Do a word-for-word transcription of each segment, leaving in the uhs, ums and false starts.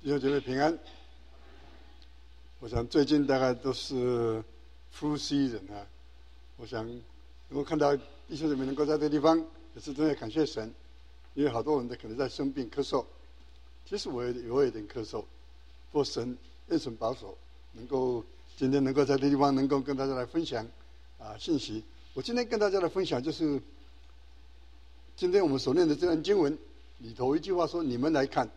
弟兄姐妹平安。我想最近大概都是 flu season 啊，我想能够看到弟兄姐妹能够在这个地方，也是真的感谢神，因为好多人都可能在生病咳嗽，其实我也我有点咳嗽，不过神愿神保守，能够今天能够在这个地方能够跟大家来分享啊信息。我今天跟大家来分享就是今天我们所念的这段经文里头一句话说：“你们来看。”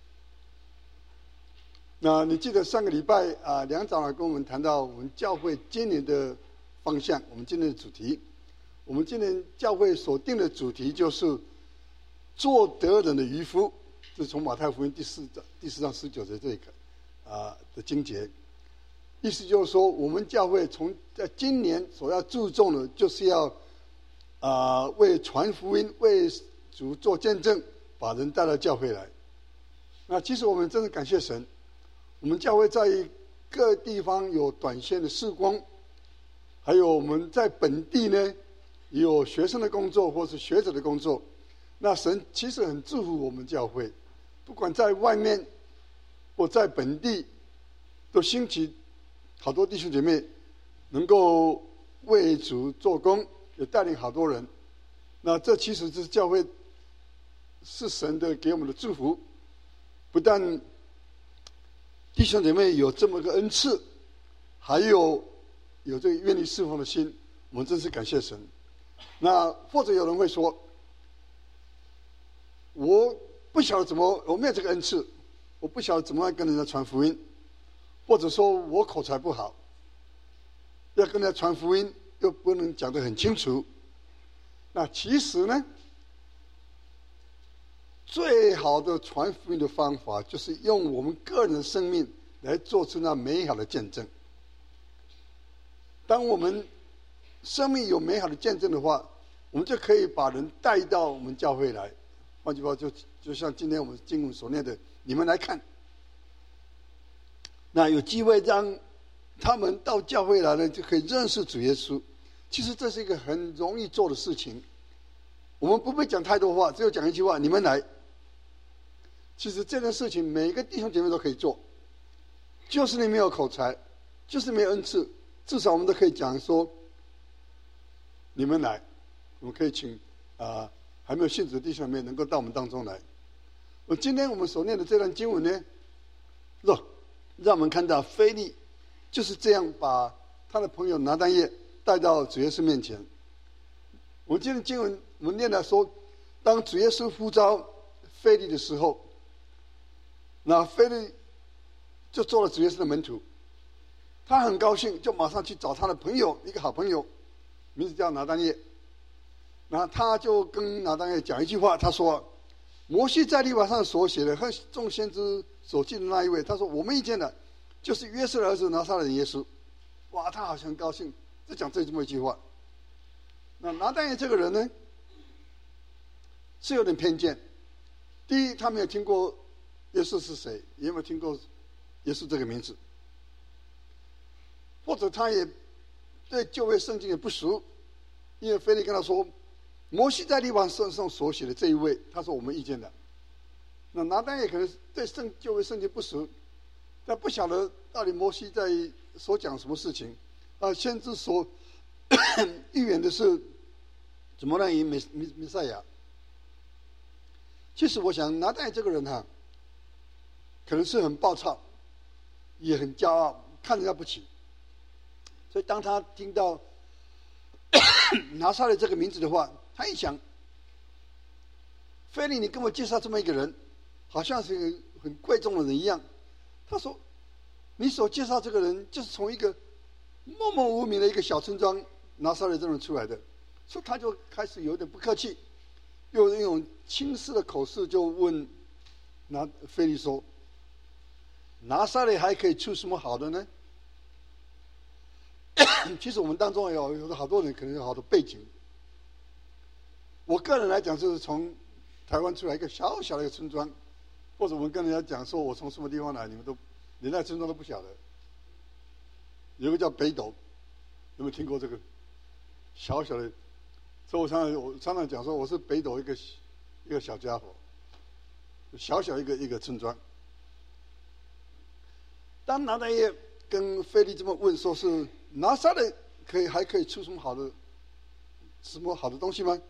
那你记得上个礼拜啊，梁长老跟我们谈到我们教会今年的方向，我们今年的主题，我们今年教会所定的主题就是做得人的渔夫，这是从马太福音第四章第四章十九节这个啊的经节，意思就是说，我们教会从在今年所要注重的，就是要啊为传福音、为主做见证，把人带到教会来。那其实我们真的感谢神。我们教会在各地方有短线的事工，还有我们在本地呢也有学生的工作或是学者的工作。那神其实很祝福我们教会，不管在外面或在本地，都兴起好多弟兄姐妹能够为主做工，也带领好多人。那这其实是教会是神的给我们的祝福，不但弟兄姐妹有这么个恩赐，还有有这个愿意侍奉的心，我们真是感谢神。那或者有人会说，我不晓得怎么，我没有这个恩赐，我不晓得怎么样跟人家传福音，或者说我口才不好，要跟人家传福音又不能讲得很清楚。那其实呢，最好的传福音的方法，就是用我们个人的生命来做出那美好的见证。当我们生命有美好的见证的话，我们就可以把人带到我们教会来。换句话就就像今天我们经文所念的，你们来看。那有机会让他们到教会来呢，就可以认识主耶稣。其实这是一个很容易做的事情。我们不必讲太多话，只有讲一句话：你们来。其实这件事情每个弟兄姐妹都可以做，就是你没有口才，就是没有恩赐，至少我们都可以讲说，你们来，我们可以请啊、呃、还没有信主的弟兄妹能够到我们当中来。我今天我们所念的这段经文呢，让让我们看到腓利就是这样把他的朋友拿但业带到主耶稣面前。我们今天经文我们念了说，当主耶稣呼召腓利的时候，那腓利就做了主耶稣的门徒，他很高兴，就马上去找他的朋友，一个好朋友，名字叫拿但业。那他就跟拿但业讲一句话，他说：“摩西在律法上所写的和众先知所记的那一位，他说我们遇见的，就是约瑟的儿子拿撒勒人耶稣。”哇，他好像很高兴，就讲这么一句话。那拿但业这个人呢，是有点偏见。第一，他没有听过耶稣是谁，也没有听过耶稣这个名字，或者他也对旧约圣经也不熟，因为腓利跟他说，摩西在律法上所写的这一位，他说我们遇见的。那拿但业可能对圣旧约圣经不熟，但不晓得到底摩西在所讲什么事情，啊，先知所预言的是怎么让以弥弥赛亚。其实我想拿但业这个人哈、啊，可能是很暴躁，也很骄傲，看人家不起。所以当他听到拿撒勒这个名字的话，他一想，腓利你跟我介绍这么一个人，好像是一个很贵重的人一样。他说，你所介绍这个人就是从一个默默无名的一个小村庄拿撒勒这人出来的，所以他就开始有点不客气，用那种轻视的口试就问拿腓利说，拿撒勒还可以出什么好的呢？其实我们当中有有好多人可能有好多背景。我个人来讲，就是从台湾出来一个小小的一个村庄，或者我们跟人家讲说我从什么地方来，你们都连那村庄都不晓得。有一个叫北斗，有没有听过这个？小小的，所以我常常我常常讲说我是北斗一个一个小家伙，小小一个一个村庄。 当拿但业跟腓力这么问，说是拿撒勒可以还可以出什么好的什么好的东西吗？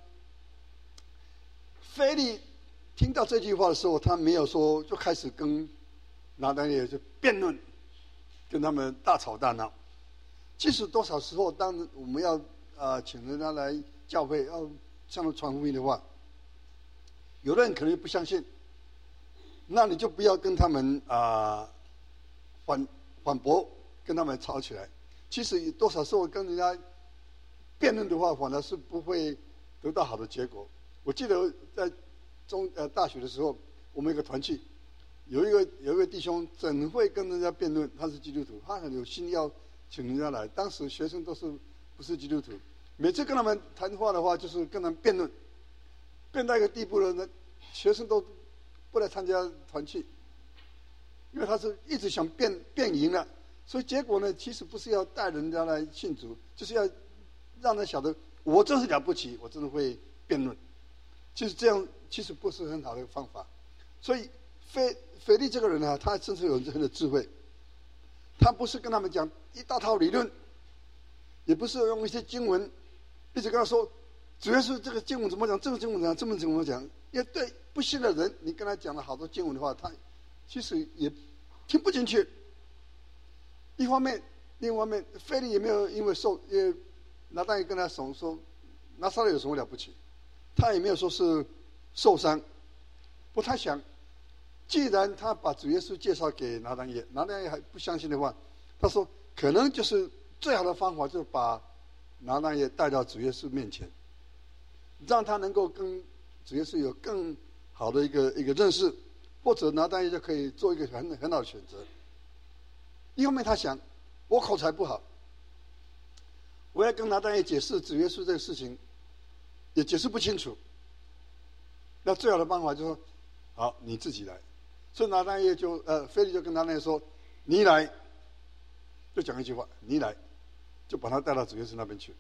腓力听到这句话的时候，他没有说，就开始跟拿但业就辩论，跟他们大吵大闹。其实多少时候，当我们要呃请人家来教会要向他们传福音的话，有的人可能不相信，那你就不要跟他们啊、呃、反反驳，跟他们吵起来。其实多少时候跟人家辩论的话，反而是不会得到好的结果。我记得在中呃大学的时候，我们有个团契，有一个有一个弟兄怎会跟人家辩论，他是基督徒，他很有心要请人家来。当时学生都是不是基督徒，每次跟他们谈话的话，就是跟他们辩论，辩到一个地步了，呢学生都不来参加团契，因为他是一直想辩辩赢了。所以结果呢，其实不是要带人家来信主，就是要让他晓得我真是了不起，我真的会辩论。其实这样其实不是很好的方法。所以腓腓力这个人呢，他真是有很有智慧。他不是跟他们讲一大套理论，也不是用一些经文一直跟他说，主要是这个经文怎么讲，这个经文怎么讲，这么怎么讲。因为对不信的人，你跟他讲了好多经文的话，他其实也听不进去。一方面，另一方面，腓力也没有因为受，也拿但业跟他说说，拿撒勒有什么了不起？他也没有说是受伤。不，他想，既然他把主耶稣介绍给拿但业，拿但业还不相信的话，他说可能就是最好的方法，就是把拿但业带到主耶稣面前，让他能够跟主耶稣有更好的一个一个认识，或者拿但业就可以做一个很很好的选择。一方面他想，我口才不好，我要跟拿但业解释主耶稣这个事情，也解释不清楚。那最好的办法就是说，好，你自己来。所以拿但业就呃，腓力就跟拿但业说，你来，就讲一句话，你来，就把他带到主耶稣那边去。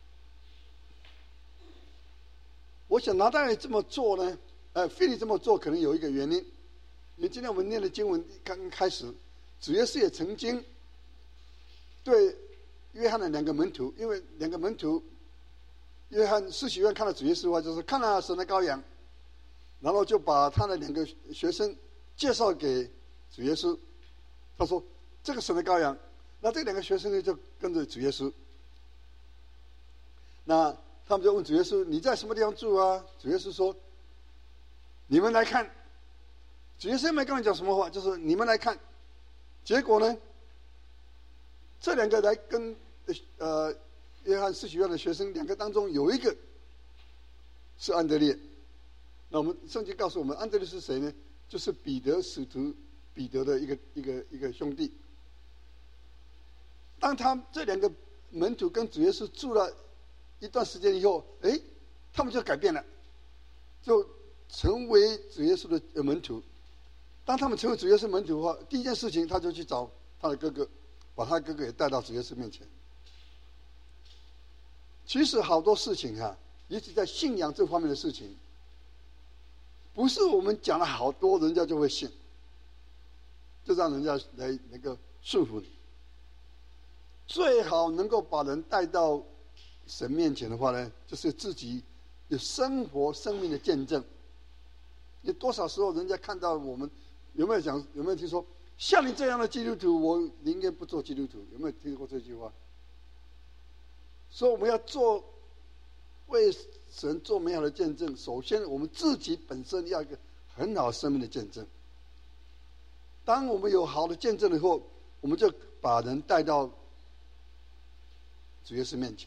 我想拿但业这么做呢，呃，腓力这么做可能有一个原因，因为今天我们念的经文刚刚开始，主耶稣也曾经对约翰的两个门徒，因为两个门徒，约翰施洗约翰看到主耶稣的话，就是看了神的羔羊，然后就把他的两个学生介绍给主耶稣。他说：“这个神的羔羊。”那这两个学生呢，就跟着主耶稣。那他们就问主耶稣：“你在什么地方住啊？”主耶稣说：“你们来看。”主耶稣没跟他们讲什么话，就是你们来看。结果呢，这两个来跟呃约翰施洗约翰的学生，两个当中有一个是安德烈。那我们圣经告诉我们，安德烈是谁呢？就是彼得使徒彼得的一个一个一个兄弟。当他这两个门徒跟主耶稣住了一段时间以后，哎，他们就改变了，就成为主耶稣的门徒。当他们成为主耶稣门徒的话，第一件事情他就去找他的哥哥，把他的哥哥也带到主耶稣面前。其实好多事情啊，尤其在信仰这方面的事情，不是我们讲了好多，人家就会信，就让人家来能够顺服你。最好能够把人带到神面前的话呢，就是自己有生活生命的见证。有多少时候人家看到我们，有没有讲？有没有听说像你这样的基督徒，我宁愿不做基督徒？有没有听过这句话？所以我们要做为神做美好的见证，首先我们自己本身要一个很好生命的见证。当我们有好的见证以后，我们就把人带到主耶稣面前。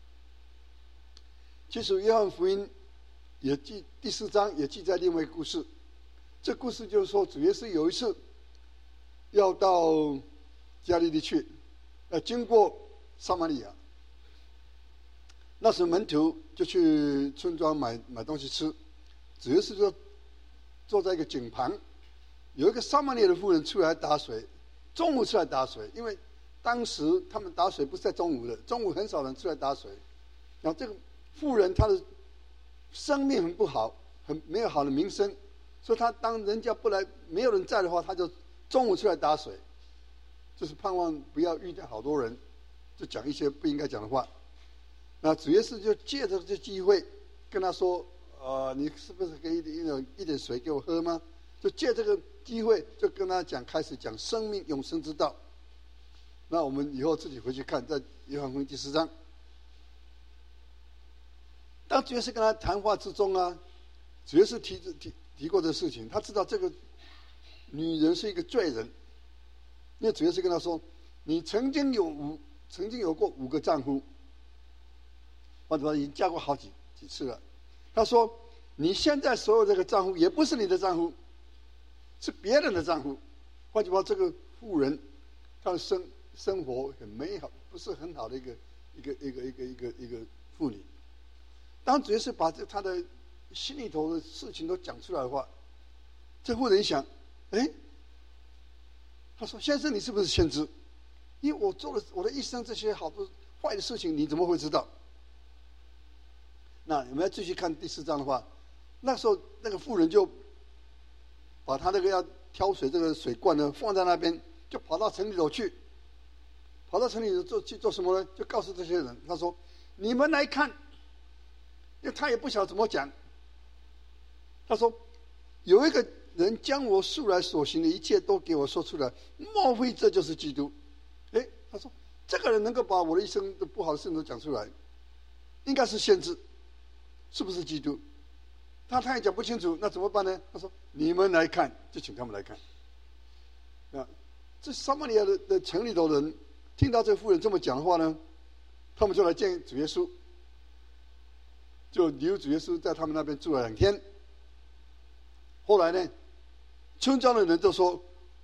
其实约翰福音也记第四章也记载另外一个故事，这故事就是说，主耶稣有一次要到加利利去，要经过撒玛利亚。那时门徒就去村庄买买东西吃，主耶稣就坐在一个井旁，有一个撒玛利亚的妇人出来打水，中午出来打水，因为当时他们打水不是在中午的，中午很少人出来打水。然后这个妇人她的生命很不好，很没有好的名声，所以她当人家不来，没有人在的话，她就中午出来打水。 就是盼望不要遇见好多人，就讲一些不应该讲的话。那主耶稣就借着这机会跟他说：“呃，你是不是可以一点一点水给我喝吗？”就借这个机会，就跟他讲，开始讲生命永生之道。那我们以后自己回去看，在约翰福音第四章。当主耶稣跟他谈话之中啊，主耶稣提提提过这事情，他知道这个女人是一个罪人，因为主耶稣跟他说：“你曾经有五，曾经有过五个丈夫，或者说已经嫁过好几几次了。”他说：“你现在所有这个丈夫也不是你的丈夫，是别人的丈夫。”换句话说，这个妇人她的生生活很美好，不是很好的一个一个一个一个一个一个妇女。当主耶稣把这他的心里头的事情都讲出来的话，这妇人想：“哎，他说先生，你是不是先知？因为我做了我的一生这些好多坏的事情，你怎么会知道？”那我们要继续看第四章的话，那时候那个妇人就把他那个要挑水这个水罐呢放在那边，就跑到城里头去。跑到城里头做去做什么呢？就告诉这些人，他说：“你们来看。”因为他也不晓得怎么讲。他说：“有一个人将我素来所行的一切都给我说出来，莫非这就是基督？”哎，他说：“这个人能够把我的一生的不好的事情都讲出来，应该是先知，是不是基督？”他他也讲不清楚，那怎么办呢？他说：“你们来看，就请他们来看。”啊，这撒玛利亚的的城里头人听到这个妇人这么讲的话呢，他们就来见主耶稣。就留主耶稣在他们那边住了两天。后来呢，村庄的人都说：“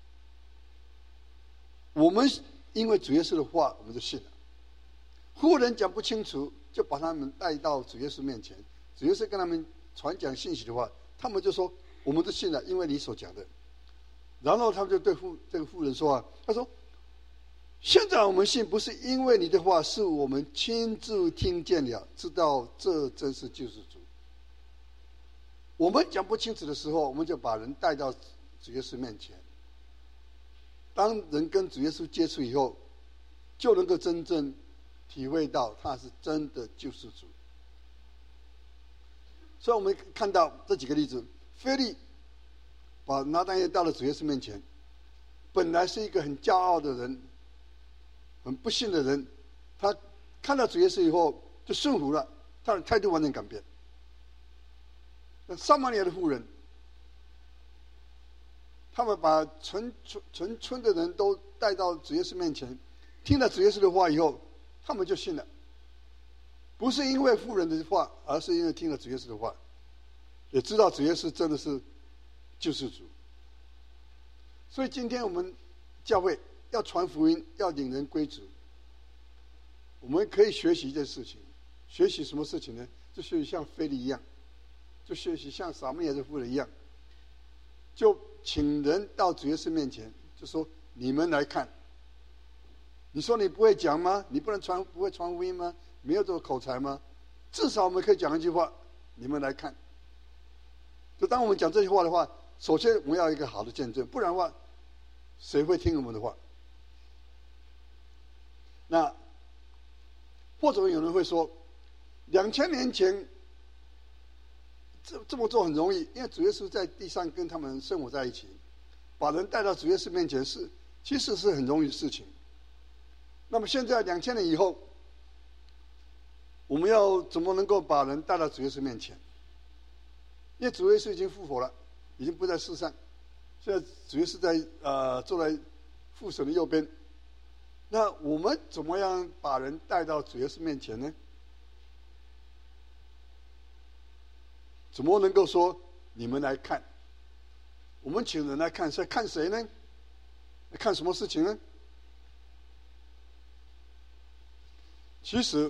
我们因为主耶稣的话，我们就信了。”妇人讲不清楚，就把他们带到主耶稣面前。主耶稣跟他们传讲信息的话，他们就说：“我们都信了，因为你所讲的。”然后他们就对妇这个妇人说：“啊，他说，现在我们信不是因为你的话，是我们亲自听见了，知道这真是救世主。我们讲不清楚的时候，我们就把人带到主耶稣面前。当人跟主耶稣接触以后，就能够真正体会到他是真的救世主。所以我们看到这几个例子，腓利把拿但业带到主耶稣面前，本来是一个很骄傲的人，很不信的人，他看到主耶稣以后就顺服了，他的态度完全改变。那撒玛利亚的妇人，他们把全村全村的人都带到主耶稣面前，听了主耶稣的话以后，他们就信了。不是因为妇人的话，而是因为听了主耶稣的话，也知道主耶稣真的是救世主。所以今天我们教会要传福音，要领人归主，我们可以学习一件事情。学习什么事情呢？就学习像腓利一样，就学习像撒玛利亚的妇人一样，就请人到主耶稣面前，就说：“你们来看。你说你不会讲吗？你不能传，不会传福音吗？没有这个口才吗？至少我们可以讲一句话：你们来看。”就当我们讲这句话的话，首先我们要有一个好的见证，不然的话，谁会听我们的话？那或者有人会说，两千年前这这么做很容易，因为主耶稣在地上跟他们生活在一起，把人带到主耶稣面前是其实是很容易的事情。那么现在两千年以后，我们要怎么能够把人带到主耶稣面前？因为主耶稣已经复活了，已经不在世上，现在主耶稣在呃坐在父神的右边。那我们怎么样把人带到主耶稣面前呢？怎么能够说你们来看？我们请人来看，是看谁呢？看什么事情呢？其实，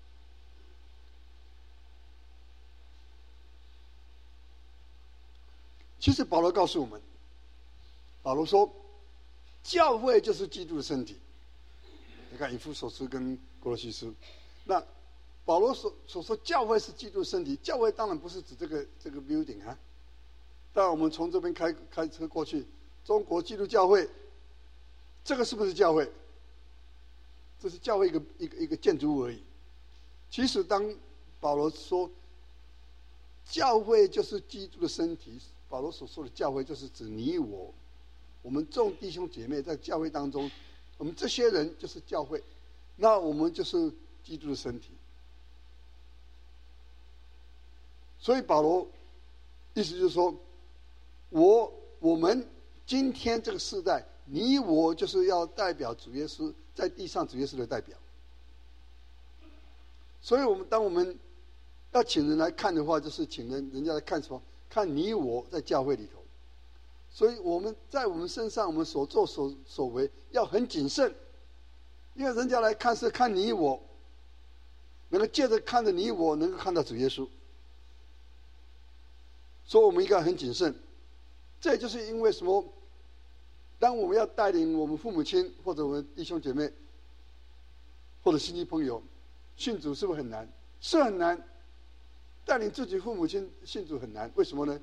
其实保罗告诉我们，保罗说，教会就是基督的身体。你看以弗所书跟哥罗西书，那保罗所所说教会是基督的身体，教会当然不是指这个这个 building 啊。当然我们从这边开开车过去，中国基督教会这个是不是教会？这是教会一个一个一个建筑物而已。其实当保罗说教会就是基督的身体，保罗所说的教会就是指你我，我们众弟兄姐妹在教会当中，我们这些人就是教会，那我们就是基督的身体。所以保罗意思就是说，我我们今天这个世代，你我就是要代表主耶稣，在地上主耶稣的代表。所以我们当我们要请人来看的话，就是请人人家来看什么？看你我在教会里头。所以我们在我们身上，我们所做所所为要很谨慎，因为人家来看是看你我，能够借着看着你我，能够看到主耶稣。所以我们应该很谨慎。这就是因为什么？当我们要带领我们父母亲或者我们弟兄姐妹或者亲戚朋友信主，是不是很难？是很难。带领自己父母亲信主很难，为什么呢？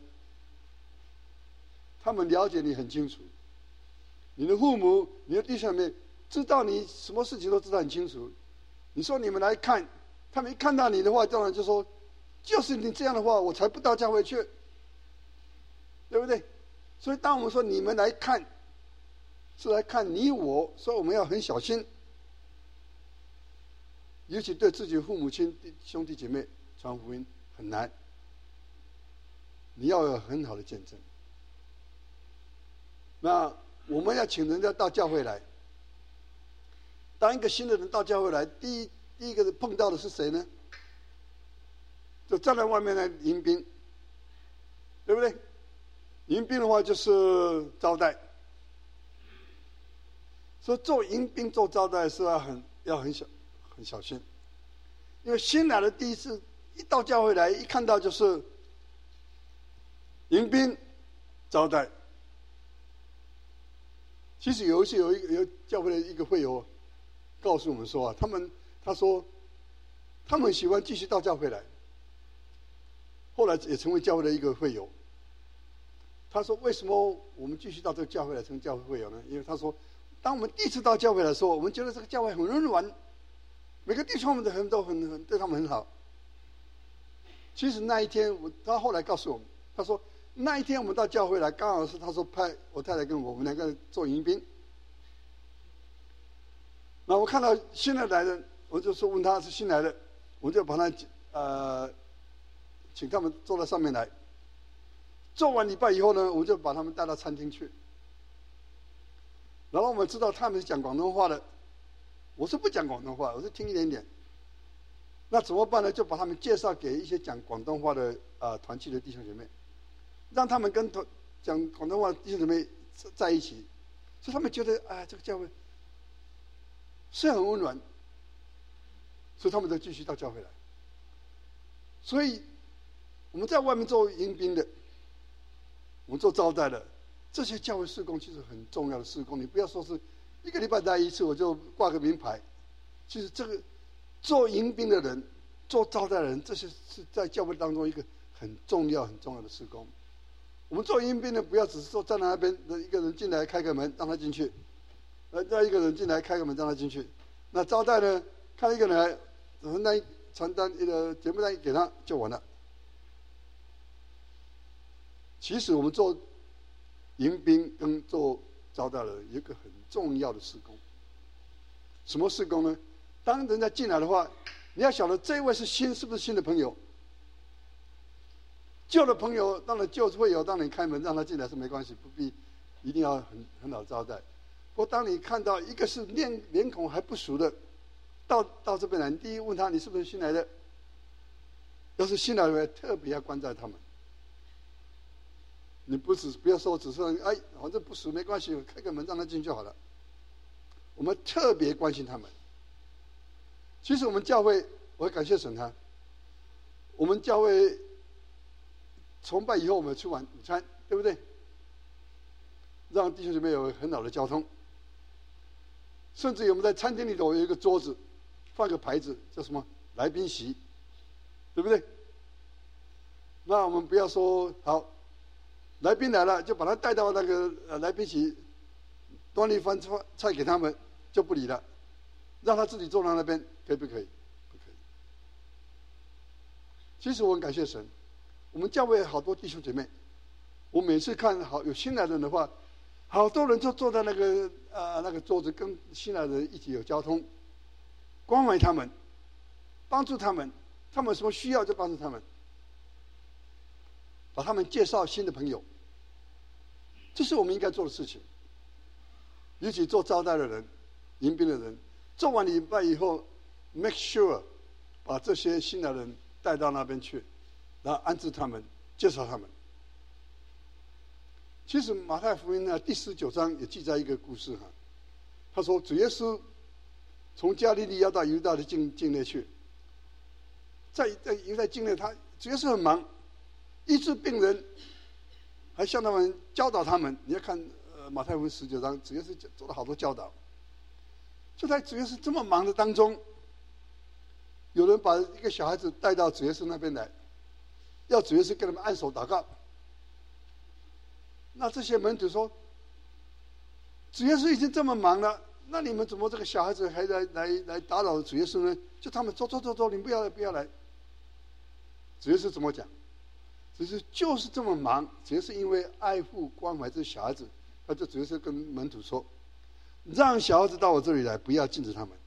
他们了解你很清楚，你的父母、你的弟兄姐妹知道你什么事情都知道很清楚。你说你们来看，他们一看到你的话，当然就说，就是你这样的话，我才不到教会去，对不对？所以当我们说你们来看，是来看你我，所以我们要很小心，尤其对自己父母亲、兄弟姐妹传福音很难，你要有很好的见证。那我们要请人家到教会来，当一个新的人到教会来，第一第一个碰到的是谁呢？就站在外面来迎宾，对不对？迎宾的话就是招待，所以做迎宾做招待是要很要很小很小心，因为新来的第一次一到教会来，一看到就是迎宾招待。其实有一次有一个有教会的一个会友告诉我们说啊，他们他说他们喜欢继续到教会来，后来也成为教会的一个会友。他说为什么我们继续到这个教会来成教会会友呢？因为他说，当我们第一次到教会来的时候，我们觉得这个教会很温暖，每个弟兄们的人都很很对他们很好。其实那一天我他后来告诉我们，他说那一天我们到教会来，刚好是他说派我太太跟我们两个做迎宾。那我看到新的来的，我就说问他是新来的，我就把他呃请他们坐到上面来。做完礼拜以后呢，我就把他们带到餐厅去。然后我们知道他们是讲广东话的，我是不讲广东话，我是听一点点。那怎么办呢？就把他们介绍给一些讲广东话的呃团契的弟兄姐妹，让他们跟团讲广东话的弟兄姐妹在一起，所以他们觉得啊，这个教会是很温暖，所以他们都继续到教会来。所以我们在外面做迎宾的，我们做招待的，这些教会事工其实很重要的事工。你不要说是一个礼拜来一次，我就挂个名牌。其实这个做迎宾的人、做招待的人，这些是在教会当中一个很重要、很重要的事工。我们做迎宾的，不要只是说站在那边，一个人进来开个门让他进去，呃，再一个人进来开个门让他进去。那招待呢，看一个人来，传单、传单一个节目单一给他就完了。其实我们做迎宾跟做招待的人有一个很重要的事工。什么事工呢？当人家进来的话，你要晓得这一位是新，是不是新的朋友？旧的朋友当然旧会有，当你开门让他进来是没关系，不必一定要很很好招待。不过当你看到一个是脸脸孔还不熟的，到到这边来，你第一问他你是不是新来的？要是新来的，特别要关照他们。你不只不要说只是哎，反正不熟没关系，开个门让他进就好了。我们特别关心他们。其实我们教会，我感谢神他，我们教会崇拜以后，我们去晚午餐，对不对？让弟兄姐妹有很好的交通。甚至于我们在餐厅里头有一个桌子，放个牌子叫什么来宾席，对不对？那我们不要说好。来宾来了，就把他带到那个呃来宾席， 端了一饭菜给他们就不理了，让他自己坐在那边，可以不可以？不可以。其实我很感谢神，我们教会好多弟兄姐妹，我每次看好有新来的人的话，好多人就坐在那个呃那个桌子，跟新来的人一起有交通，关怀他们，帮助他们，他们有什么需要就帮助他们，把他们介绍新的朋友，这是我们应该做的事情。尤其做招待的人、迎宾的人，做完礼拜以后 ，make sure 把这些新来的人带到那边去，然后安置他们，介绍他们。其实马太福音呢第十九章也记载一个故事哈，他说主耶稣从加利利要到犹大的境境内去，在在犹大境内，他主耶稣很忙，医治病人，还向他们教导他们。你要看。马太福音十九章，主耶稣做了好多教导。就在主耶稣这么忙的当中，有人把一个小孩子带到主耶稣那边来，要主耶稣跟他们按手祷告。那这些门徒说：“主耶稣已经这么忙了，那你们怎么这个小孩子还来来来打扰主耶稣呢？”就他们走走走走，你不要来不要来。主耶稣怎么讲？只是就是这么忙，主要是因为爱护关怀这小孩子。他就主要是跟门徒说，让小孩子到我这里来，不要禁止他们。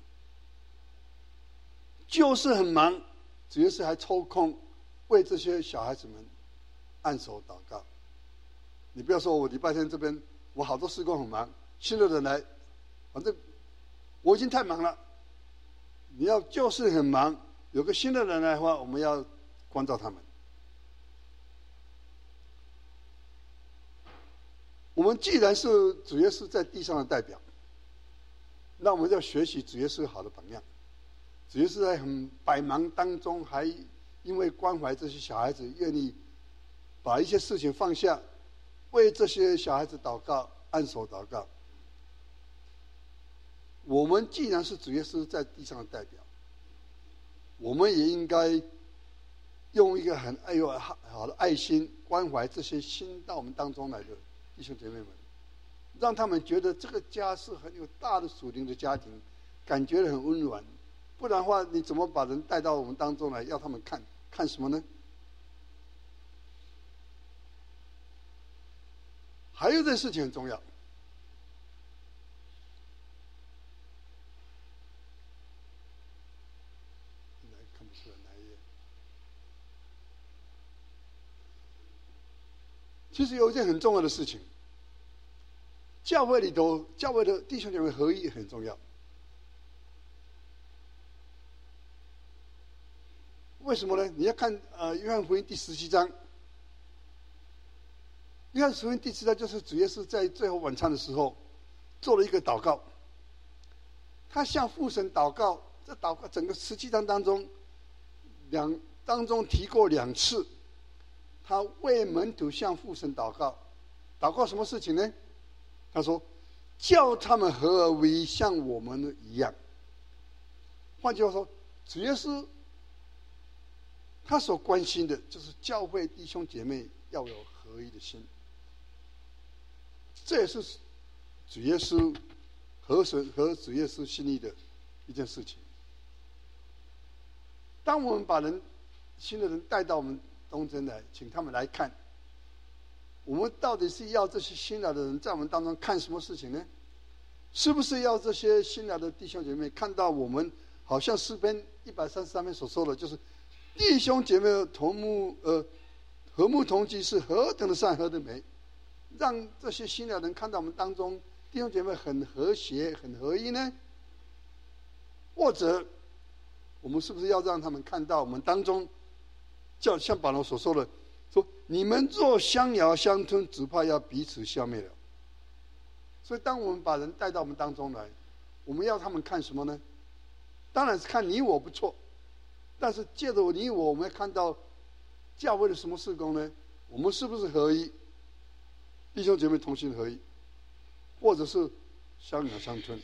就是很忙，主要是还抽空为这些小孩子们按手祷告。你不要说我礼拜天这边我好多事工很忙，新的人来，反正我已经太忙了。你要就是很忙，有个新的人来的话，我们要关照他们。我们既然是主耶稣在地上的代表，那我们要学习主耶稣好的榜样。主耶稣在很百忙当中，还因为关怀这些小孩子，愿意把一些事情放下，为这些小孩子祷告，按手祷告。我们既然是主耶稣在地上的代表，我们也应该用一个很爱有好的爱心关怀这些新到我们当中来的弟兄姐妹们，让他们觉得这个家是很有大的属灵的家庭，感觉很温暖。不然的话，你怎么把人带到我们当中来，要他们看看什么呢？还有一件事情很重要，看不出来哪一页。其实有一件很重要的事情，教会里头，教会的弟兄姐妹合一很重要。为什么呢？你要看呃《约翰福音》第十七章，《约翰福音》第十七章就是主耶稣在最后晚餐的时候做了一个祷告，他向父神祷告。这祷告整个十七章当中，两当中提过两次，他为门徒向父神祷告。祷告什么事情呢？他说：“叫他们合而为一，像我们一样。”换句话说，主耶稣他所关心的就是教会弟兄姐妹要有合一的心，这也是主耶稣和神和主耶稣心意的一件事情。当我们把人新的人带到我们中间来，请他们来看，我们到底是要这些新来的人在我们当中看什么事情呢？是不是要这些新来的弟兄姐妹看到我们，好像诗篇一百三十三篇所说的，就是弟兄姐妹同睦呃和睦同居是何等的善，何等的美，让这些新来的人看到我们当中弟兄姐妹很和谐、很合一呢？或者我们是不是要让他们看到我们当中，叫像保罗所说的，说你们若相咬相吞，只怕要彼此消灭了。所以当我们把人带到我们当中来，我们要他们看什么呢？当然是看你我不错，但是借着你我，我们要看到教会的什么事工呢？我们是不是合一？弟兄姐妹同心合一，或者是相咬相吞？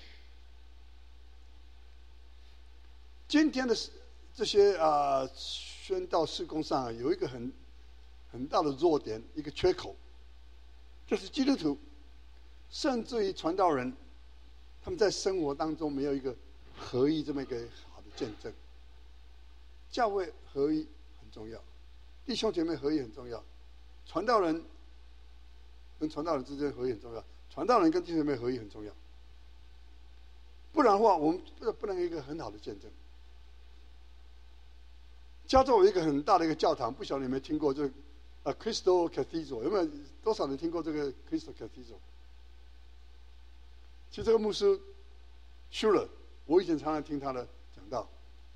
今天的这些啊、呃、宣道事工上、啊、有一个很很大的弱点，一个缺口，就是基督徒甚至于传道人，他们在生活当中没有一个合一这么一个好的见证。教会合一很重要，弟兄姐妹合一很重要，传道人跟传道人之间合一很重要，传道人跟弟兄姐妹合一很重要。不然的话，我们不不能有一个很好的见证。加州有一个很大的一个教堂，不晓得你有没有听过这个呃 Crystal Cathedral， 有没有多少人听过这个 Crystal Cathedral？ 其实这个牧师 Schuller， 我以前常常听他的讲道。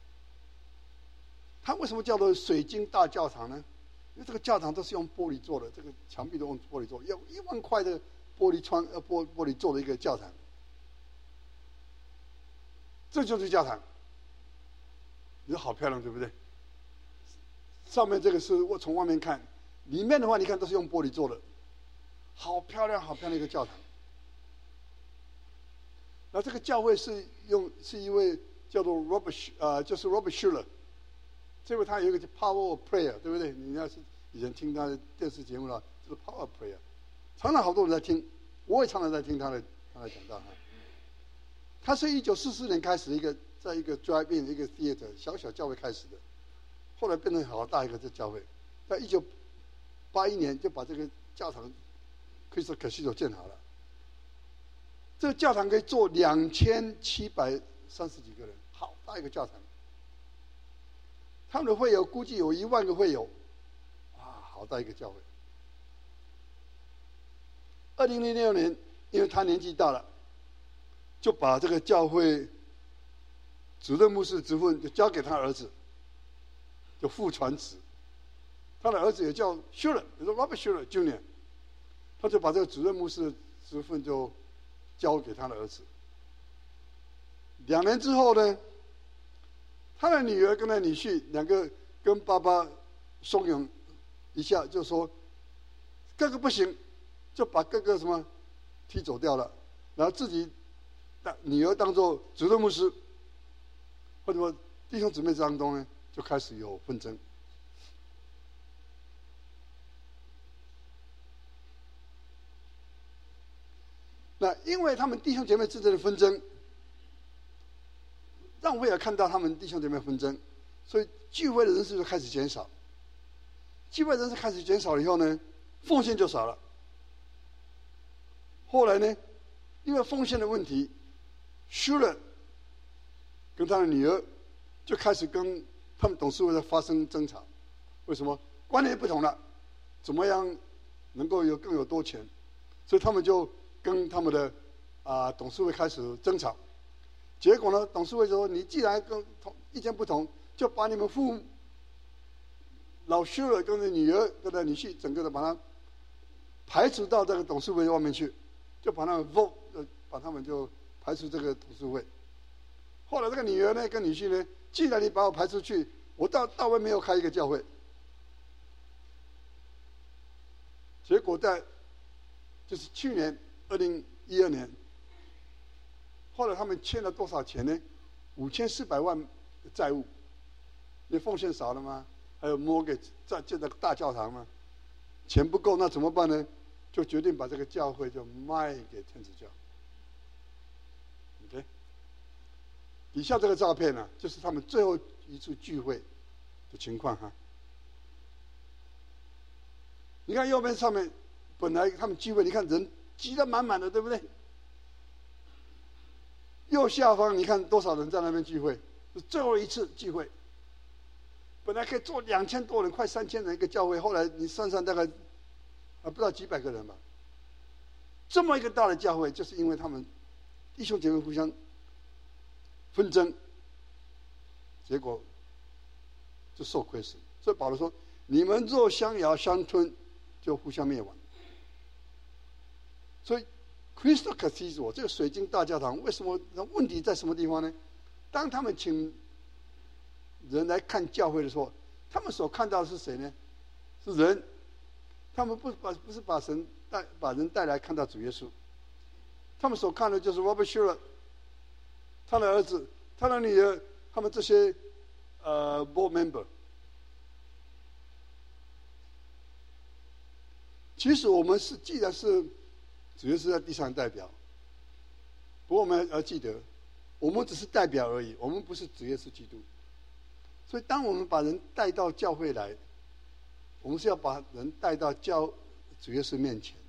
他为什么叫做水晶大教堂呢？因为这个教堂都是用玻璃做的，这个墙壁都用玻璃做，要一万块的玻璃窗呃玻玻璃做的一个教堂。这就是教堂，你说好漂亮，对不对？上面这个是我从外面看，里面的话你看都是用玻璃做的，好漂亮好漂亮一个教堂。那这个教会是用是一位叫做 Robert 呃，就是 Robert Schuller， 这位他有一个叫 Power of Prayer， 对不对？你要是以前听他的电视节目了，就是 Power of Prayer， 常常好多人在听，我也常常在听他的他的讲道。他是一九四四年开始一个在一个 drive-in 一个 theater 小小教会开始的，后来变成好大一个这教会，在一九八一年就把这个教堂 Crystal Cathedral 建好了。这个教堂可以坐两千七百三十几个人，好大一个教堂。他们的会友估计有一万个会友，哇，好大一个教会。二零零六年，因为他年纪大了，就把这个教会主任牧师职分就交给他儿子，就父传子。他的儿子也叫 Schuller， 也叫 Robert Schuller Junior， 他就把这个主任牧师的职分就交给他的儿子。两年之后呢，他的女儿跟他女婿两个跟爸爸怂恿一下，就说哥哥不行，就把哥哥什么踢走掉了，然后自己女儿当做主任牧师，或者说弟兄姊妹当中呢，就开始有纷争。那因为他们弟兄姐妹之间的纷争，让威尔看到他们弟兄姐妹纷争，所以聚会的人数就开始减少。聚会人数开始减少了以后呢，奉献就少了。后来呢，因为奉献的问题，Schuller跟他的女儿就开始跟他们董事会发生争吵。为什么？观念不同了，怎么样能够有更有多钱？所以他们就跟他们的啊、呃、董事会开始争吵。结果呢，董事会说：“你既然跟同意见不同，就把你们父老Schuller跟他女儿跟他女婿整个的把他排除到这个董事会外面去，就把他们 vote， 把他们就排除这个董事会。后来这个女儿呢跟女婿呢，既然你把我排出去，我到到外面又开一个教会。结果在就是去年二零一二年。”后来他们欠了多少钱呢？五千四百万的债务，你奉献少了吗？还有mortgage在建个大教堂吗？钱不够，那怎么办呢？就决定把这个教会就卖给天主教。OK， 底下这个照片呢、啊，就是他们最后一次聚会的情况哈。你看右边上面，本来他们聚会，你看人挤得满满的，对不对？右下方你看多少人在那边聚会？是最后一次聚会。本来可以坐两千多人，快三千人一个教会，后来你算算大概啊不知道几百个人吧。这么一个大的教会，就是因为他们弟兄姐妹互相纷争，结果就受亏损。所以保罗说：“你们若相咬相吞，就互相灭亡。”所以。Crystal Cathedral 这个水晶大教堂，为什么问题在什么地方呢？当他们请人来看教会的时候，他们所看到的是谁呢？是人，他们不把不是把神带把人带来看到主耶稣，他们所看的就是 Robert Schuller， 他的儿子、他的女儿，他们这些呃 board member。其实我们是既然是主耶稣在地上代表。不过我们要记得，我们只是代表而已，我们不是主耶稣基督。所以当我们把人带到教会来，我们是要把人带到教主耶稣面前，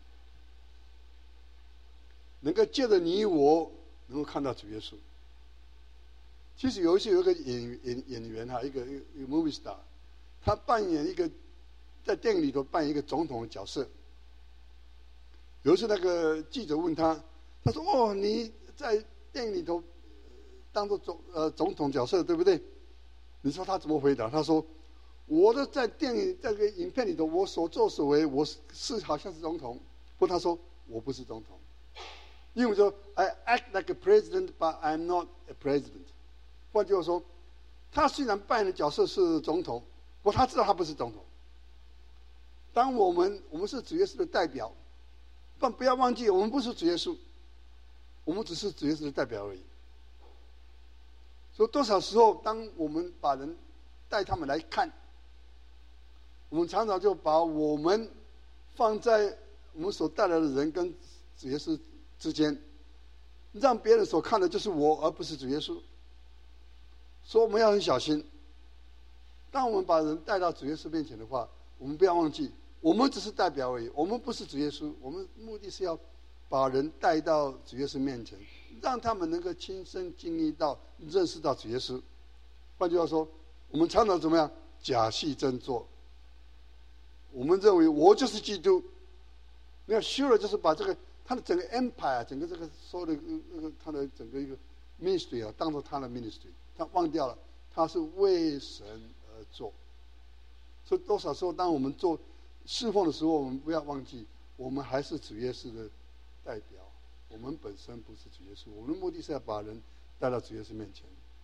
能够借着你我能够看到主耶稣。其实有一次有一个演演演员哈，一个一个 movie star， 他扮演一个在电影里头扮演一个总统的角色。有一次那个记者问他，他说：“哦，你在电影里头当做总呃总统角色，对不对？”你说他怎么回答？他说：“我的在电影这个影片里头，我所作所为，我是是好像是总统，不过他说我不是总统。因为说 I act like a president, but I'm not a president。换句话说，他虽然扮演的角色是总统，不过他知道他不是总统。当我们我们是主耶稣的代表，但不要忘记，我们不是主耶稣，我们只是主耶稣的代表而已。所以多少时候，当我们把人带他们来看，我们常常就把我们放在我们所带来的人跟主耶稣之间，让别人所看的就是我，而不是主耶稣。所以我们要很小心。当我们把人带到主耶稣面前的话，我们不要忘记，我们只是代表而已，我们不是主耶稣。我们目的是要把人带到主耶稣面前，让他们能够亲身经历到、认识到主耶稣。换句话说，我们常常怎么样？假戏真做。我们认为我就是基督，那要修了就是把这个他的整个 empire， 整个这个所有的那个他的整个一个 ministry 啊，当做他的 ministry， 他忘掉了他是为神而做。所以多少时候，当我们做侍奉的时候，我们不要忘记，我们还是主耶稣的代表，我们本身不是主耶稣。我们的目的是要把人带到主耶稣面前。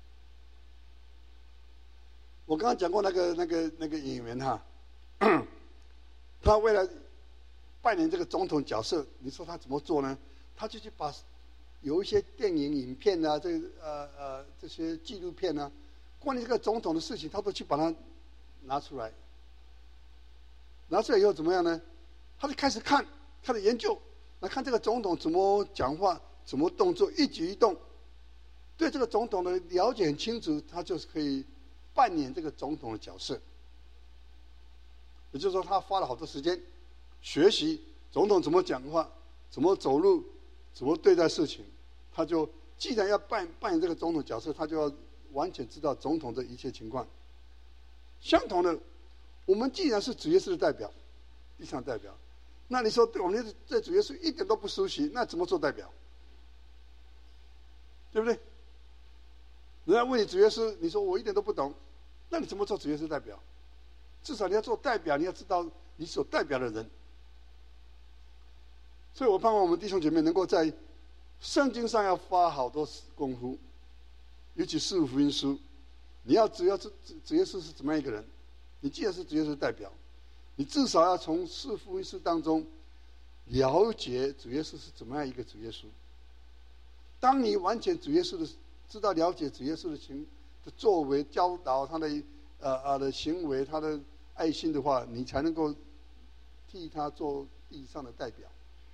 我刚刚讲过那个那个那个演员哈，他为了扮演这个总统角色，你说他怎么做呢？他就去把有一些电影影片啊，这呃呃这些纪录片啊，关于这个总统的事情，他都去把它拿出来。拿出来以后怎么样呢？他就开始看，开始研究，来看这个总统怎么讲话，怎么动作，一举一动，对这个总统的了解很清楚，他就是可以扮演这个总统的角色。也就是说，他花了好多时间学习总统怎么讲话，怎么走路，怎么对待事情。他就既然要扮扮演这个总统角色，他就要完全知道总统的一切情况。相同的，我们既然是主耶稣的代表，地上代表，那你说对我们对主耶稣一点都不熟悉，那怎么做代表？对不对？人家问你主耶稣，你说我一点都不懂，那你怎么做主耶稣代表？至少你要做代表，你要知道你所代表的人。所以我盼望我们弟兄姐妹能够在圣经上要花好多功夫，尤其四福音书，你要只要主主耶稣是怎么样一个人，你既然是主耶稣的代表，你至少要从四福音书当中了解主耶稣是怎么样一个主耶稣。当你完全主耶稣的知道了解主耶稣的情的作为、教导他的呃呃的行为、他的爱心的话，你才能够替他做地上的代表。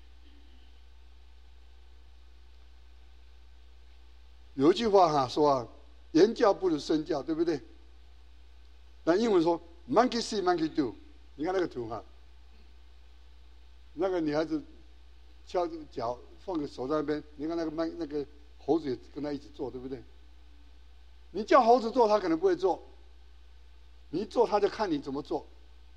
有一句话哈说啊，言教不如身教，对不对？那英文说 monkey see monkey do， 你看那个图哈，那个女孩子翘着脚放个手在那边，你看那个曼那个猴子也跟他一起做，对不对？你叫猴子做，他可能不会做；你一做，他就看你怎么做。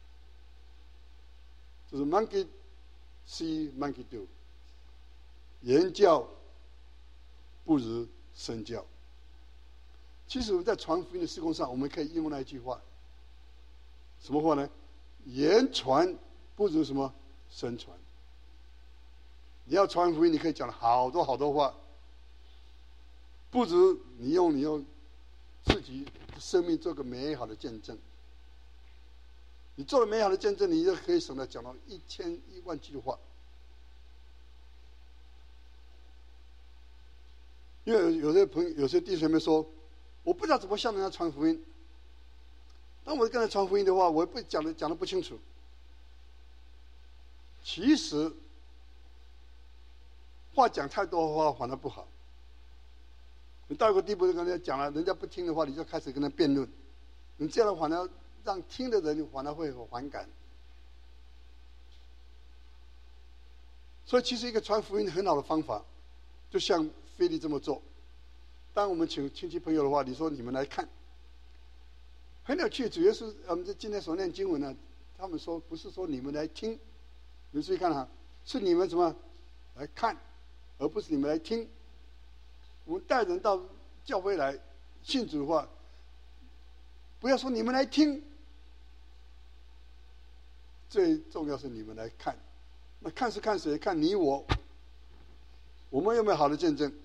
就是 monkey see monkey do， 言教不如身教。其实我们在传福音的事工上，我们可以应用那一句话，什么话呢？言传不如什么身传。你要传福音，你可以讲好多好多话，不如你用你用自己生命做个美好的见证。你做了美好的见证，你就可以省得讲到一千一万句的话。因为有些朋友、有些弟兄姐妹说，我不知道怎么向人家传福音。当我跟人传福音的话，我不讲的讲的不清楚。其实， 话讲太多的话反而不好。你到一个地步，跟人家讲了，人家不听的话，你就开始跟他辩论。你这样的话呢，让听的人反而会有反感。所以，其实一个传福音很好的方法，就像腓利这么做。当我们请亲戚朋友的话，你说你们来看，很有趣。主要是我们今天所念经文呢，他们说不是说你们来听，你们注意看哈，是你们什么来看，而不是你们来听。我们带人到教会来信主的话，不要说你们来听，最重要是你们来看。那看是看谁？看你我，我们有没有好的见证？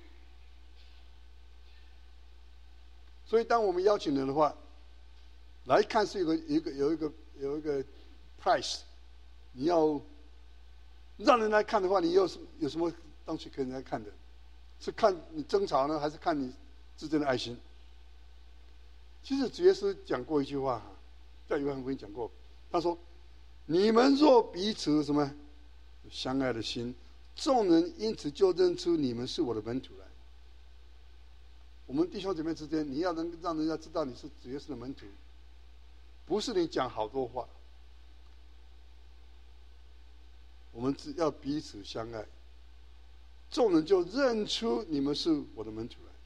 所以，当我们邀请人的话，来看是有个一个有一个有一个 price， 你要让人来看的话，你有什有什么东西可以来看的？是看你争吵呢，还是看你之间的爱心？其实主耶稣讲过一句话，在约翰福音讲过，他说：“你们若彼此什么相爱的心，众人因此就认出你们是我的门徒来。”我们弟兄姐妹之间，你要能让人家知道你是主耶稣的门徒，不是你讲好多话，我们只要彼此相爱，众人就认出你们是我的门徒来。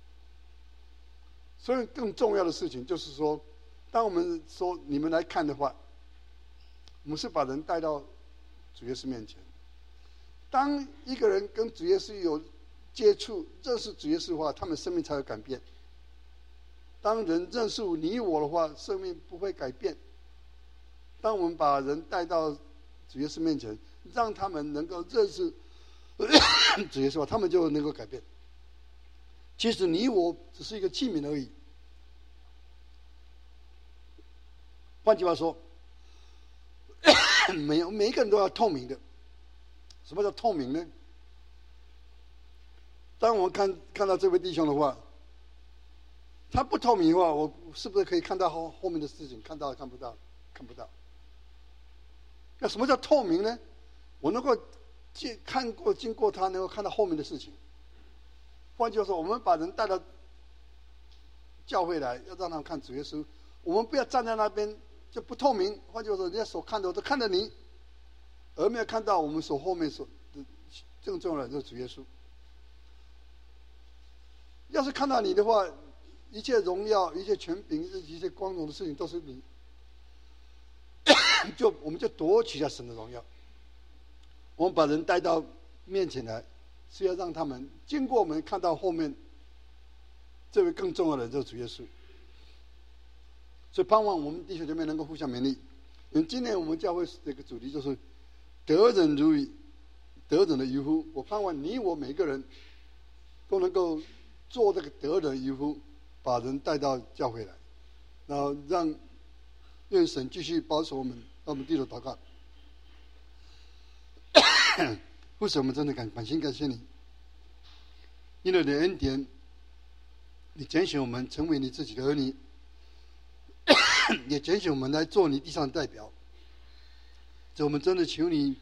所以更重要的事情就是说，当我们说你们来看的话，我们是把人带到主耶稣面前。当一个人跟主耶稣有接触、认识主耶稣的话，他们生命才有改变。当人认识你我的话，生命不会改变。当我们把人带到主耶稣面前，让他们能够认识主耶稣的话，他们就能够改变。其实你我只是一个器皿而已。换句话说，每每一个人都要透明的。什么叫透明呢？当我们看看到这位弟兄的话，他不透明的话，我是不是可以看到后后面的事情？看到看不到？看不到。那什么叫透明呢？我能够见看过经过他，能够看到后面的事情。换句话说，我们把人带到教会来，要让他们看主耶稣。我们不要站在那边就不透明。换句话说，人家所看的都看着你，而没有看到我们所后面所更重要的就是主耶稣。要是看到你的话，一切荣耀、一切权柄、一切光荣的事情都是你，就我们就夺取了神的荣耀。我们把人带到面前来，是要让他们经过我们看到后面这位更重要的人，就是主耶稣。所以盼望我们弟兄姐妹能够互相勉励。因为今年我们教会这个主题就是得人如鱼，得人的渔夫。我盼望你我每个人都能够做这个得人渔夫，把人带到教会来，然后让愿神继续保守我们。让我们低头祷告。父神，我们真的感满心感谢你，因为你的恩典，你拣选我们成为你自己的儿女，也拣选我们来做你地上的代表。这我们真的求你，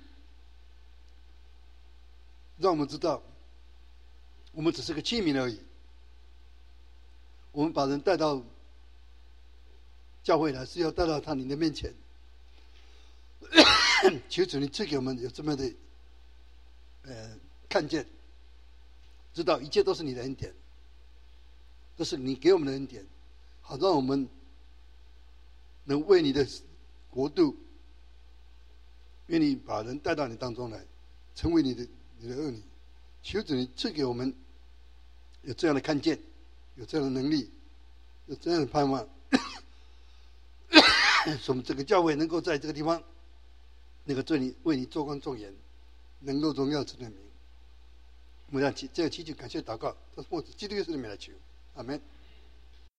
让我们知道，我们只是个器皿而已。我们把人带到教会来，是要带到他你的面前。求主你赐给我们有这么的呃看见，知道一切都是你的恩典，这是你给我们的恩典，好让我们能为你的国度，愿你把人带到你当中来，成为你的你的儿女。求主你赐给我们有这样的看见，有这样的能力，有这样的盼望，使我们这个教会能够在这个地方能够对你为你做光做盐，能够荣耀主的名。我们要这样祈求感谢祷告，这是奉基督耶稣的名来求，阿门。